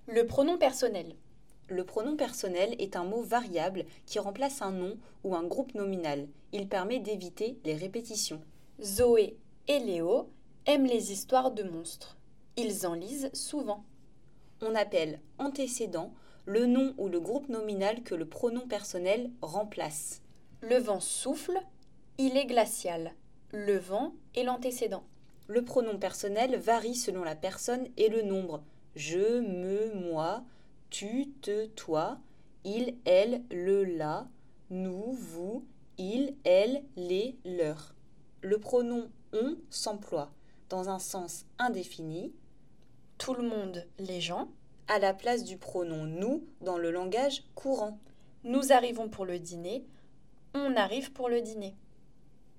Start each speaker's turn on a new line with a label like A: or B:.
A: Le pronom personnel.
B: Le pronom personnel est un mot variable qui remplace un nom ou un groupe nominal. Il permet d'éviter les répétitions.
A: Zoé et Léo aiment les histoires de monstres. Ils en lisent souvent.
B: On appelle antécédent le nom ou le groupe nominal que le pronom personnel remplace.
A: Le vent souffle, il est glacial. Le vent est l'antécédent.
B: Le pronom personnel varie selon la personne et le nombre. Je, me, moi, tu, te, toi, il, elle, le, la, nous, vous, il, elle, les, leur. Le pronom on s'emploie dans un sens indéfini,
A: Tout le monde, les gens.
B: à la place du pronom nous dans le langage courant.
A: Nous arrivons pour le dîner. On arrive pour le dîner.